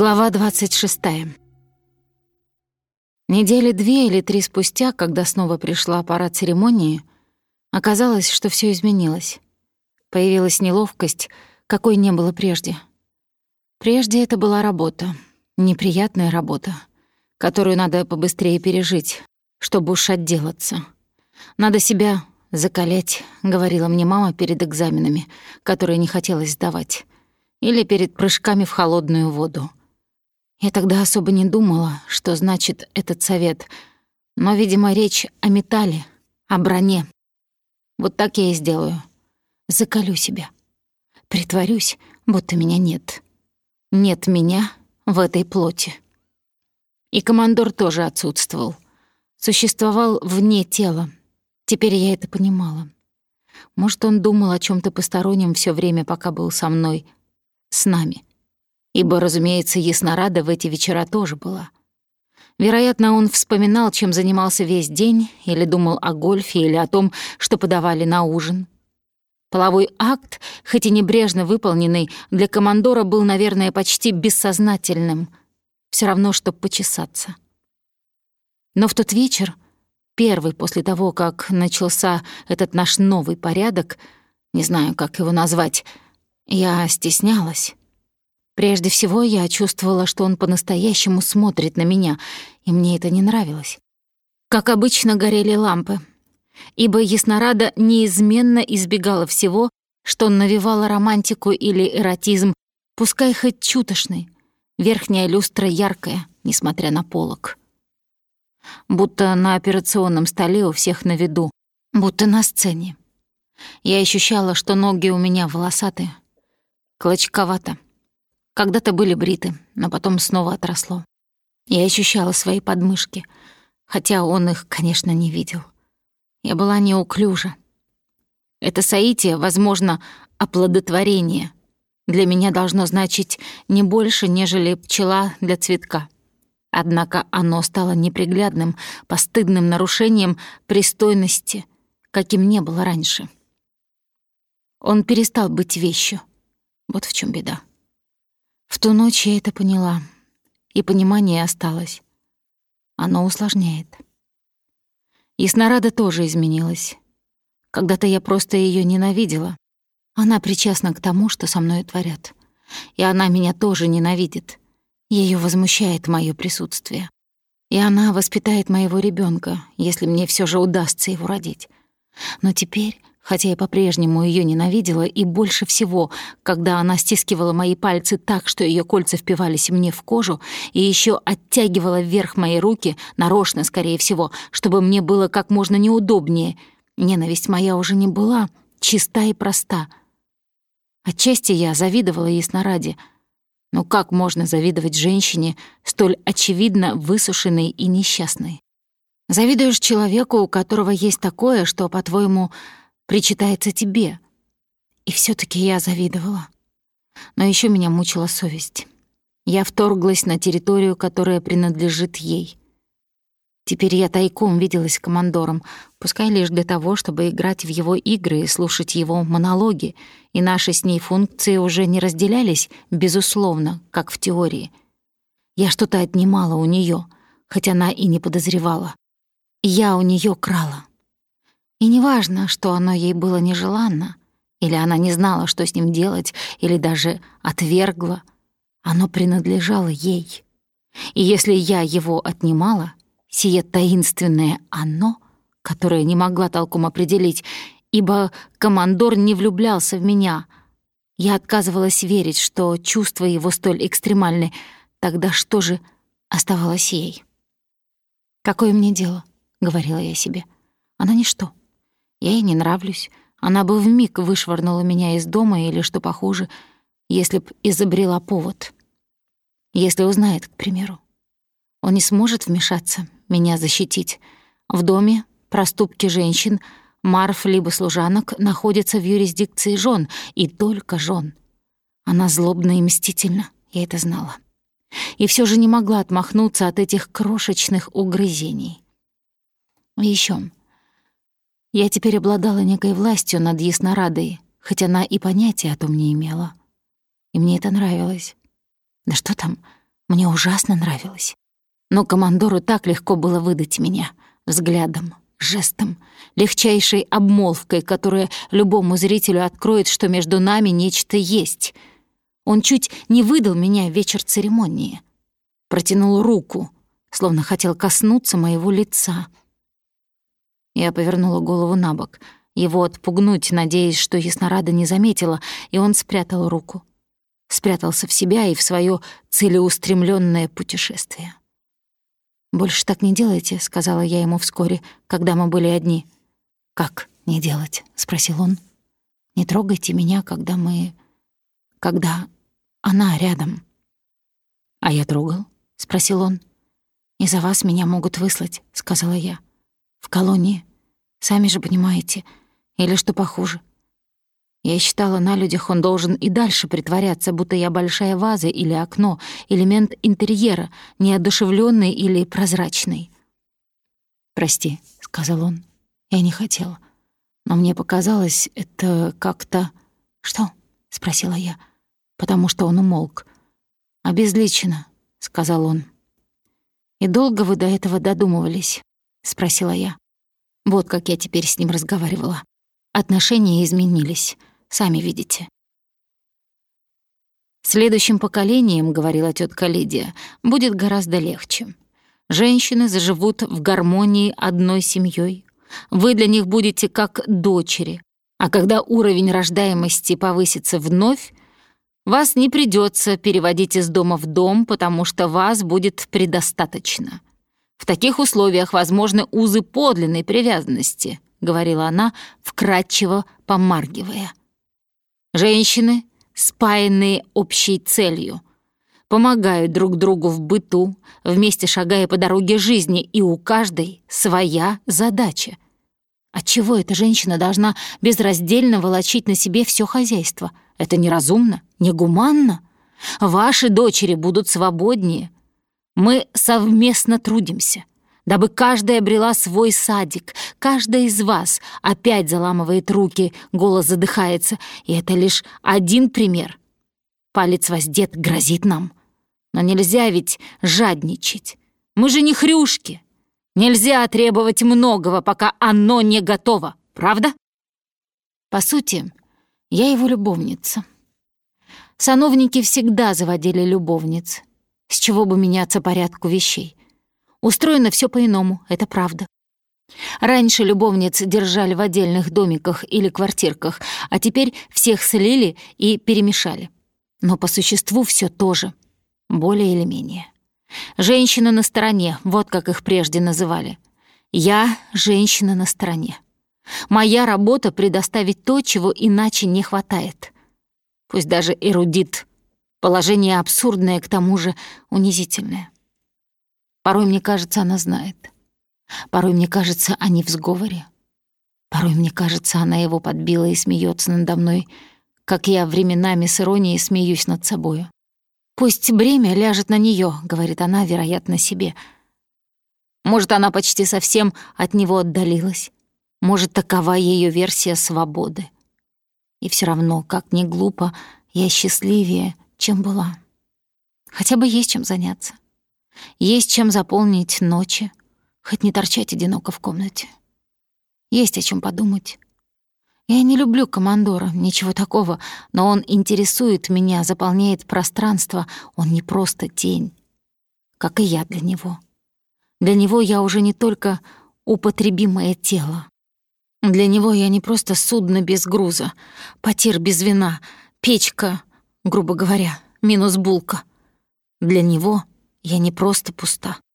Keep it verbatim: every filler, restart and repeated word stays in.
Глава двадцать шестая. Недели две или три спустя, когда снова пришла пора церемонии, оказалось, что все изменилось. Появилась неловкость, какой не было прежде. Прежде это была работа, неприятная работа, которую надо побыстрее пережить, чтобы уж отделаться. Надо себя закалять, говорила мне мама перед экзаменами, которые не хотелось сдавать, или перед прыжками в холодную воду. Я тогда особо не думала, что значит этот совет, но, видимо, речь о металле, о броне. Вот так я и сделаю. Закалю себя. Притворюсь, будто меня нет. Нет меня в этой плоти. И командор тоже отсутствовал. Существовал вне тела. Теперь я это понимала. Может, он думал о чём-то постороннем всё время, пока был со мной, с нами. Ибо, разумеется, Яснорада в эти вечера тоже была. Вероятно, он вспоминал, чем занимался весь день, или думал о гольфе, или о том, что подавали на ужин. Половой акт, хоть и небрежно выполненный, для командора был, наверное, почти бессознательным. Всё равно, чтоб почесаться. Но в тот вечер, первый после того, как начался этот наш новый порядок, не знаю, как его назвать, я стеснялась. Прежде всего, я чувствовала, что он по-настоящему смотрит на меня, и мне это не нравилось. Как обычно, горели лампы, ибо Яснорада неизменно избегала всего, что навевало романтику или эротизм, пускай хоть чуточный. Верхняя люстра яркая, несмотря на полог. Будто на операционном столе у всех на виду, будто на сцене. Я ощущала, что ноги у меня волосатые, клочковато. Когда-то были бриты, но потом снова отросло. Я ощущала свои подмышки, хотя он их, конечно, не видел. Я была неуклюжа. Это соитие, возможно, оплодотворение, для меня должно значить не больше, нежели пчела для цветка. Однако оно стало неприглядным, постыдным нарушением пристойности, каким не было раньше. Он перестал быть вещью. Вот в чем беда. В ту ночь я это поняла, и понимание осталось. Оно усложняет. Яснорада тоже изменилась. Когда-то я просто ее ненавидела. Она причастна к тому, что со мной творят. И она меня тоже ненавидит. Ее возмущает мое присутствие. И она воспитает моего ребенка, если мне все же удастся его родить. Но теперь, хотя я по-прежнему ее ненавидела, и больше всего, когда она стискивала мои пальцы так, что ее кольца впивались мне в кожу, и еще оттягивала вверх мои руки, нарочно, скорее всего, чтобы мне было как можно неудобнее, ненависть моя уже не была чиста и проста. Отчасти я завидовала Яснораде. Но как можно завидовать женщине, столь очевидно высушенной и несчастной? Завидуешь человеку, у которого есть такое, что, по-твоему, причитается тебе. И всё-таки я завидовала. Но ещё меня мучила совесть. Я вторглась на территорию, которая принадлежит ей. Теперь я тайком виделась с командором, пускай лишь для того, чтобы играть в его игры и слушать его монологи, и наши с ней функции уже не разделялись, безусловно, как в теории. Я что-то отнимала у неё, хоть она и не подозревала. Я у неё крала. И неважно, что оно ей было нежеланно, или она не знала, что с ним делать, или даже отвергла, оно принадлежало ей. И если я его отнимала, сие таинственное «оно», которое не могла толком определить, ибо командор не влюблялся в меня, я отказывалась верить, что чувства его столь экстремальны, тогда что же оставалось ей? «Какое мне дело?» — говорила я себе. «Она ничто. Я ей не нравлюсь. Она бы вмиг вышвырнула меня из дома или, что похуже, если б изобрела повод. Если узнает, к примеру. Он не сможет вмешаться, меня защитить. В доме проступки женщин, марф либо служанок находятся в юрисдикции жен, и только жен. Она злобна и мстительна, я это знала. И всё же не могла отмахнуться от этих крошечных угрызений. И ещё. Я теперь обладала некой властью над Яснорадой, хоть она и понятия о том не имела. И мне это нравилось. Да что там, Мне ужасно нравилось. Но командору так легко было выдать меня взглядом, жестом, легчайшей обмолвкой, которая любому зрителю откроет, что между нами нечто есть. Он чуть не выдал меня в вечер церемонии. Протянул руку, словно хотел коснуться моего лица. Я повернула голову на бок, его отпугнуть, надеясь, что Яснорада не заметила, и он спрятал руку. Спрятался в себя и в своё целеустремлённое путешествие. «Больше так не делайте», — сказала я ему вскоре, когда мы были одни. «Как не делать?» — спросил он. «Не трогайте меня, когда мы... когда она рядом». «А я трогал?» — спросил он. «Из-за вас меня могут выслать», — сказала я. «В колонии. Сами же понимаете. Или что похуже. Я считала, на людях он должен и дальше притворяться, будто я большая ваза или окно, элемент интерьера, неодушевлённый или прозрачный». «Прости», — сказал он. «Я не хотела. Но мне показалось, это как-то...» «Что?» — спросила я, потому что он умолк. «Обезличенно», — сказал он. «И долго вы до этого додумывались?» — спросила я. Вот как я теперь с ним разговаривала. Отношения изменились, сами видите. «Следующим поколением, — говорила тётка Лидия, — будет гораздо легче. Женщины заживут в гармонии одной семьей. Вы для них будете как дочери. А когда уровень рождаемости повысится вновь, вас не придётся переводить из дома в дом, потому что вас будет предостаточно. В таких условиях возможны узы подлинной привязанности», — говорила она, вкратчиво помаргивая. «Женщины, спаянные общей целью, помогают друг другу в быту, вместе шагая по дороге жизни, и у каждой своя задача. Отчего эта женщина должна безраздельно волочить на себе всё хозяйство? Это неразумно, негуманно. Ваши дочери будут свободнее. Мы совместно трудимся, дабы каждая обрела свой садик. Каждая из вас опять заламывает руки, голос задыхается, и это лишь один пример. Палец воздет грозит нам. Но нельзя ведь жадничать. Мы же не хрюшки. Нельзя требовать многого, пока оно не готово, правда?» По сути, я его любовница. Сановники всегда заводили любовниц. С чего бы меняться порядку вещей? Устроено всё по-иному, это правда. Раньше любовниц держали в отдельных домиках или квартирках, а теперь всех слили и перемешали. Но по существу всё то же, более или менее. Женщина на стороне, вот как их прежде называли. Я — женщина на стороне. Моя работа — предоставить то, чего иначе не хватает. Пусть даже эрудит. Положение абсурдное, к тому же унизительное. Порой мне кажется, она знает. Порой мне кажется, они в сговоре. Порой мне кажется, она его подбила и смеется надо мной, как я временами с иронией смеюсь над собою. «Пусть бремя ляжет на неё», — говорит она, вероятно, себе. Может, она почти совсем от него отдалилась. Может, такова её версия свободы. И всё равно, как ни глупо, я счастливее, чем была. Хотя бы есть чем заняться. Есть чем заполнить ночи, хоть не торчать одиноко в комнате. Есть о чём подумать. Я не люблю командора, ничего такого, но он интересует меня, заполняет пространство. Он не просто тень, как и я для него. Для него я уже не только употребимое тело. Для него я не просто судно без груза, потир без вина, печка, грубо говоря, минус булка. Для него я не просто пуста.